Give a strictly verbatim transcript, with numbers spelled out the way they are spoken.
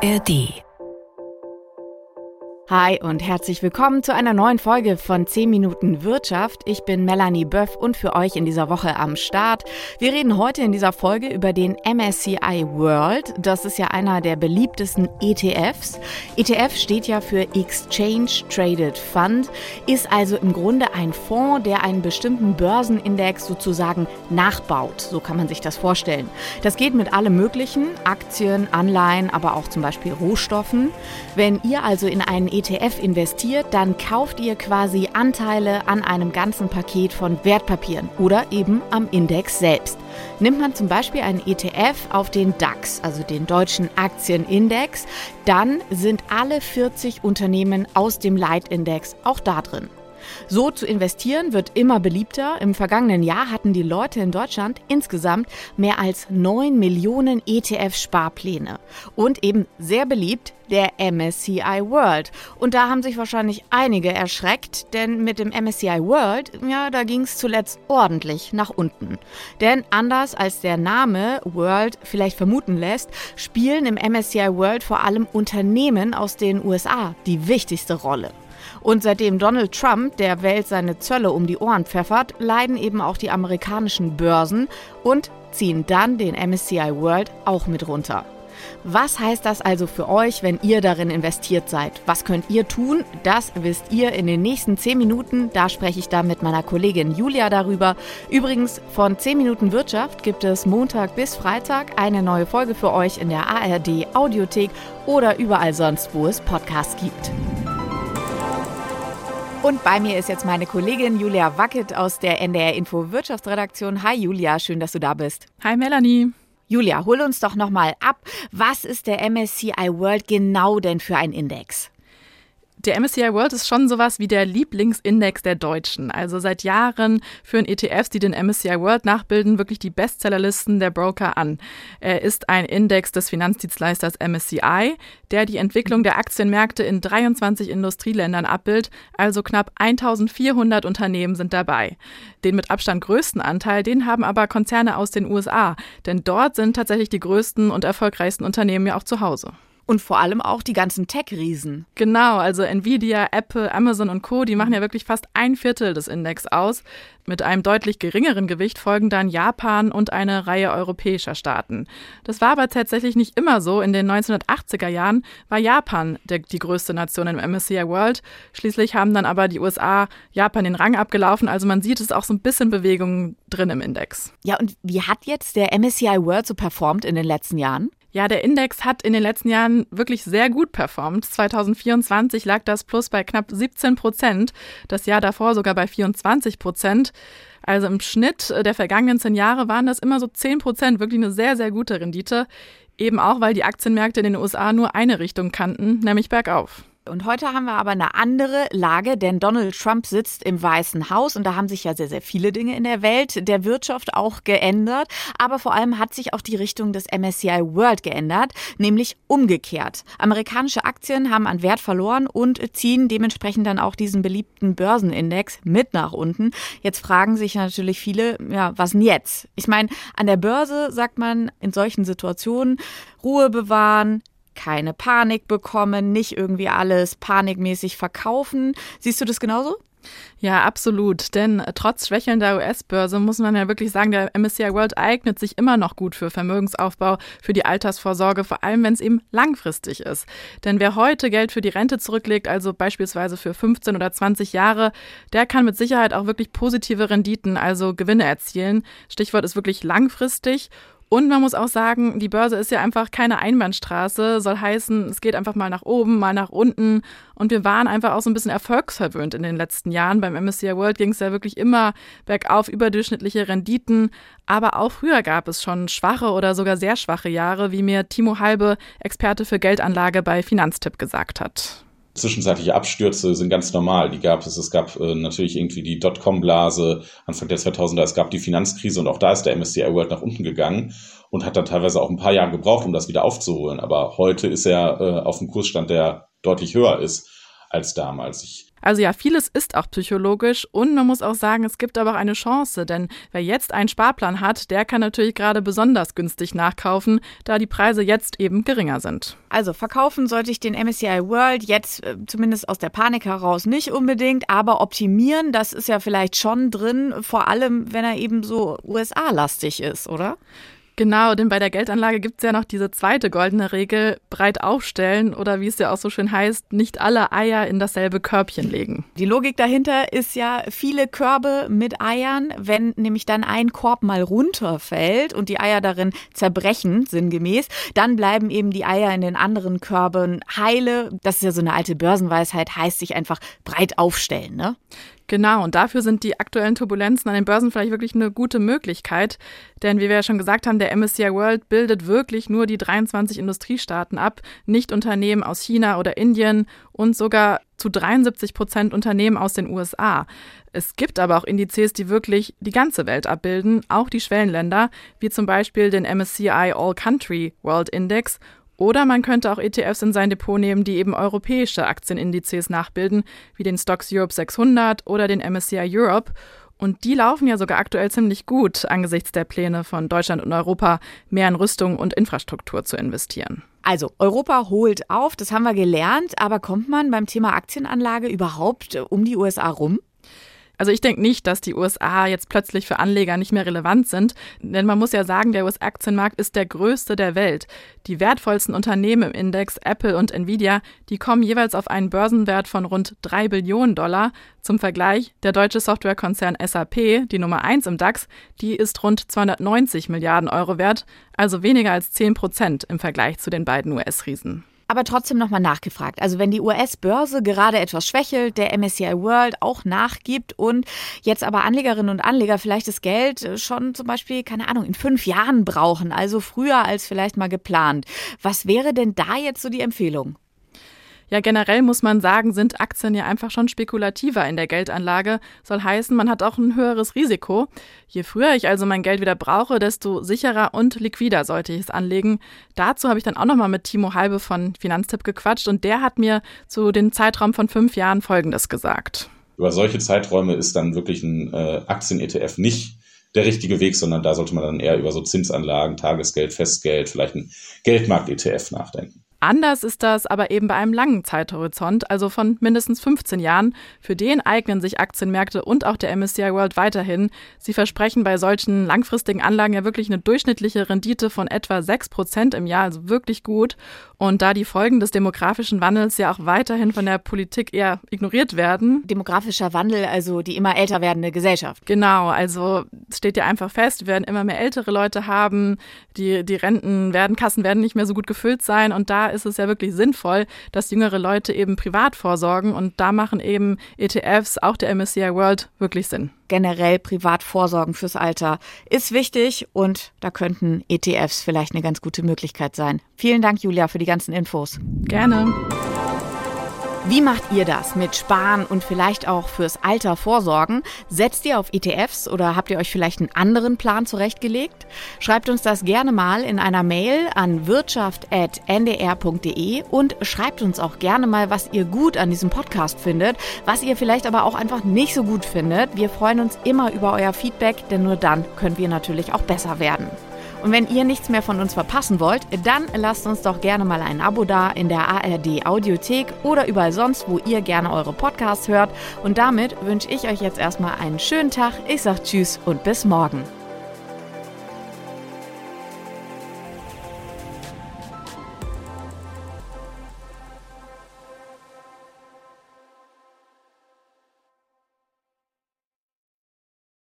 R D. Hi und herzlich willkommen zu einer neuen Folge von zehn Minuten Wirtschaft. Ich bin Melanie Böff und für euch in dieser Woche am Start. Wir reden heute in dieser Folge über den M S C I World. Das ist ja einer der beliebtesten E T Fs. E T F steht ja für Exchange Traded Fund, ist also im Grunde ein Fonds, der einen bestimmten Börsenindex sozusagen nachbaut. So kann man sich das vorstellen. Das geht mit allem Möglichen, Aktien, Anleihen, aber auch zum Beispiel Rohstoffen. Wenn ihr also in einen E T F investiert, dann kauft ihr quasi Anteile an einem ganzen Paket von Wertpapieren oder eben am Index selbst. Nimmt man zum Beispiel einen E T F auf den DAX, also den deutschen Aktienindex, dann sind alle vierzig Unternehmen aus dem Leitindex auch da drin. So zu investieren wird immer beliebter. Im vergangenen Jahr hatten die Leute in Deutschland insgesamt mehr als neun Millionen E T F-Sparpläne. Und eben sehr beliebt der M S C I World. Und da haben sich wahrscheinlich einige erschreckt, denn mit dem M S C I World, ja, da ging es zuletzt ordentlich nach unten. Denn anders als der Name World vielleicht vermuten lässt, spielen im M S C I World vor allem Unternehmen aus den U S A die wichtigste Rolle. Und seitdem Donald Trump der Welt seine Zölle um die Ohren pfeffert, leiden eben auch die amerikanischen Börsen und ziehen dann den M S C I World auch mit runter. Was heißt das also für euch, wenn ihr darin investiert seid? Was könnt ihr tun? Das wisst ihr in den nächsten zehn Minuten. Da spreche ich dann mit meiner Kollegin Julia darüber. Übrigens, von zehn Minuten Wirtschaft gibt es Montag bis Freitag eine neue Folge für euch in der A R D Audiothek oder überall sonst, wo es Podcasts gibt. Und bei mir ist jetzt meine Kollegin Julia Wackett aus der N D R Info Wirtschaftsredaktion. Hi Julia, schön, dass du da bist. Hi Melanie. Julia, hol uns doch nochmal ab. Was ist der M S C I World genau denn für ein Index? Der M S C I World ist schon sowas wie der Lieblingsindex der Deutschen. Also seit Jahren führen E T Fs, die den M S C I World nachbilden, wirklich die Bestsellerlisten der Broker an. Er ist ein Index des Finanzdienstleisters M S C I, der die Entwicklung der Aktienmärkte in dreiundzwanzig Industrieländern abbildet, also knapp eintausendvierhundert Unternehmen sind dabei. Den mit Abstand größten Anteil, den haben aber Konzerne aus den U S A, denn dort sind tatsächlich die größten und erfolgreichsten Unternehmen ja auch zu Hause. Und vor allem auch die ganzen Tech-Riesen. Genau, also Nvidia, Apple, Amazon und Co., die machen ja wirklich fast ein Viertel des Index aus. Mit einem deutlich geringeren Gewicht folgen dann Japan und eine Reihe europäischer Staaten. Das war aber tatsächlich nicht immer so. In den neunzehnhundertachtziger Jahren war Japan der, die größte Nation im M S C I World. Schließlich haben dann aber die U S A Japan den Rang abgelaufen. Also man sieht, es ist auch so ein bisschen Bewegung drin im Index. Ja, und wie hat jetzt der M S C I World so performt in den letzten Jahren? Ja, der Index hat in den letzten Jahren wirklich sehr gut performt. zweitausendvierundzwanzig lag das Plus bei knapp siebzehn Prozent, das Jahr davor sogar bei vierundzwanzig Prozent. Also im Schnitt der vergangenen zehn Jahre waren das immer so zehn Prozent, wirklich eine sehr, sehr gute Rendite. Eben auch, weil die Aktienmärkte in den U S A nur eine Richtung kannten, nämlich bergauf. Und heute haben wir aber eine andere Lage, denn Donald Trump sitzt im Weißen Haus und da haben sich ja sehr, sehr viele Dinge in der Welt, der Wirtschaft auch geändert. Aber vor allem hat sich auch die Richtung des M S C I World geändert, nämlich umgekehrt. Amerikanische Aktien haben an Wert verloren und ziehen dementsprechend dann auch diesen beliebten Börsenindex mit nach unten. Jetzt fragen sich natürlich viele, ja, was denn jetzt? Ich meine, an der Börse sagt man in solchen Situationen, Ruhe bewahren, keine Panik bekommen, nicht irgendwie alles panikmäßig verkaufen. Siehst du das genauso? Ja, absolut. Denn trotz schwächelnder U S-Börse muss man ja wirklich sagen, der M S C I World eignet sich immer noch gut für Vermögensaufbau, für die Altersvorsorge, vor allem wenn es eben langfristig ist. Denn wer heute Geld für die Rente zurücklegt, also beispielsweise für fünfzehn oder zwanzig Jahre, der kann mit Sicherheit auch wirklich positive Renditen, also Gewinne erzielen. Stichwort ist wirklich langfristig. Und man muss auch sagen, die Börse ist ja einfach keine Einbahnstraße, soll heißen, es geht einfach mal nach oben, mal nach unten. Und wir waren einfach auch so ein bisschen erfolgsverwöhnt in den letzten Jahren. Beim M S C I World ging es ja wirklich immer bergauf, überdurchschnittliche Renditen. Aber auch früher gab es schon schwache oder sogar sehr schwache Jahre, wie mir Timo Halbe, Experte für Geldanlage bei Finanztipp, gesagt hat. Zwischenzeitliche Abstürze sind ganz normal. Die gab es. Es gab äh, natürlich irgendwie die Dotcom-Blase Anfang der zweitausender. Es gab die Finanzkrise und auch da ist der M S C I World nach unten gegangen und hat dann teilweise auch ein paar Jahre gebraucht, um das wieder aufzuholen. Aber heute ist er äh, auf einem Kursstand, der deutlich höher ist als damals. Ich Also ja, vieles ist auch psychologisch und man muss auch sagen, es gibt aber auch eine Chance, denn wer jetzt einen Sparplan hat, der kann natürlich gerade besonders günstig nachkaufen, da die Preise jetzt eben geringer sind. Also verkaufen sollte ich den M S C I World jetzt äh, zumindest aus der Panik heraus nicht unbedingt, aber optimieren, das ist ja vielleicht schon drin, vor allem wenn er eben so U S A-lastig ist, oder? Genau, denn bei der Geldanlage gibt es ja noch diese zweite goldene Regel, breit aufstellen oder wie es ja auch so schön heißt, nicht alle Eier in dasselbe Körbchen legen. Die Logik dahinter ist ja viele Körbe mit Eiern, wenn nämlich dann ein Korb mal runterfällt und die Eier darin zerbrechen, sinngemäß, dann bleiben eben die Eier in den anderen Körben heile. Das ist ja so eine alte Börsenweisheit, heißt sich einfach breit aufstellen, ne? Genau, und dafür sind die aktuellen Turbulenzen an den Börsen vielleicht wirklich eine gute Möglichkeit. Denn wie wir ja schon gesagt haben, der M S C I World bildet wirklich nur die dreiundzwanzig Industriestaaten ab, nicht Unternehmen aus China oder Indien und sogar zu dreiundsiebzig Prozent Unternehmen aus den U S A. Es gibt aber auch Indizes, die wirklich die ganze Welt abbilden, auch die Schwellenländer, wie zum Beispiel den M S C I All Country World Index. Oder man könnte auch E T Fs in sein Depot nehmen, die eben europäische Aktienindizes nachbilden, wie den Stoxx Europe sechshundert oder den M S C I Europe. Und die laufen ja sogar aktuell ziemlich gut angesichts der Pläne von Deutschland und Europa, mehr in Rüstung und Infrastruktur zu investieren. Also Europa holt auf, das haben wir gelernt, aber kommt man beim Thema Aktienanlage überhaupt um die U S A rum? Also ich denke nicht, dass die U S A jetzt plötzlich für Anleger nicht mehr relevant sind, denn man muss ja sagen, der U S-Aktienmarkt ist der größte der Welt. Die wertvollsten Unternehmen im Index, Apple und Nvidia, die kommen jeweils auf einen Börsenwert von rund drei Billionen Dollar. Zum Vergleich, der deutsche Softwarekonzern S A P, die Nummer eins im DAX, die ist rund zweihundertneunzig Milliarden Euro wert, also weniger als zehn Prozent im Vergleich zu den beiden U S-Riesen. Aber trotzdem nochmal nachgefragt. Also wenn die U S-Börse gerade etwas schwächelt, der M S C I World auch nachgibt und jetzt aber Anlegerinnen und Anleger vielleicht das Geld schon zum Beispiel, keine Ahnung, in fünf Jahren brauchen, also früher als vielleicht mal geplant. Was wäre denn da jetzt so die Empfehlung? Ja, generell muss man sagen, sind Aktien ja einfach schon spekulativer in der Geldanlage. Soll heißen, man hat auch ein höheres Risiko. Je früher ich also mein Geld wieder brauche, desto sicherer und liquider sollte ich es anlegen. Dazu habe ich dann auch nochmal mit Timo Halbe von Finanztipp gequatscht und der hat mir zu dem Zeitraum von fünf Jahren Folgendes gesagt. Über solche Zeiträume ist dann wirklich ein äh, Aktien-E T F nicht der richtige Weg, sondern da sollte man dann eher über so Zinsanlagen, Tagesgeld, Festgeld, vielleicht ein Geldmarkt-E T F nachdenken. Anders ist das aber eben bei einem langen Zeithorizont, also von mindestens fünfzehn Jahren. Für den eignen sich Aktienmärkte und auch der M S C I World weiterhin. Sie versprechen bei solchen langfristigen Anlagen ja wirklich eine durchschnittliche Rendite von etwa sechs Prozent im Jahr, also wirklich gut. Und da die Folgen des demografischen Wandels ja auch weiterhin von der Politik eher ignoriert werden. Demografischer Wandel, also die immer älter werdende Gesellschaft. Genau, also es steht ja einfach fest, wir werden immer mehr ältere Leute haben, die, die Renten werden, Kassen werden nicht mehr so gut gefüllt sein und da ist es ja wirklich sinnvoll, dass jüngere Leute eben privat vorsorgen und da machen eben E T Fs, auch der M S C I World, wirklich Sinn. Generell privat vorsorgen fürs Alter ist wichtig und da könnten E T Fs vielleicht eine ganz gute Möglichkeit sein. Vielen Dank, Julia, für die ganzen Infos. Gerne. Wie macht ihr das mit Sparen und vielleicht auch fürs Alter vorsorgen? Setzt ihr auf E T Fs oder habt ihr euch vielleicht einen anderen Plan zurechtgelegt? Schreibt uns das gerne mal in einer Mail an wirtschaft at n d r punkt d e und schreibt uns auch gerne mal, was ihr gut an diesem Podcast findet, was ihr vielleicht aber auch einfach nicht so gut findet. Wir freuen uns immer über euer Feedback, denn nur dann können wir natürlich auch besser werden. Und wenn ihr nichts mehr von uns verpassen wollt, dann lasst uns doch gerne mal ein Abo da in der A R D Audiothek oder überall sonst, wo ihr gerne eure Podcasts hört. Und damit wünsche ich euch jetzt erstmal einen schönen Tag. Ich sag Tschüss und bis morgen.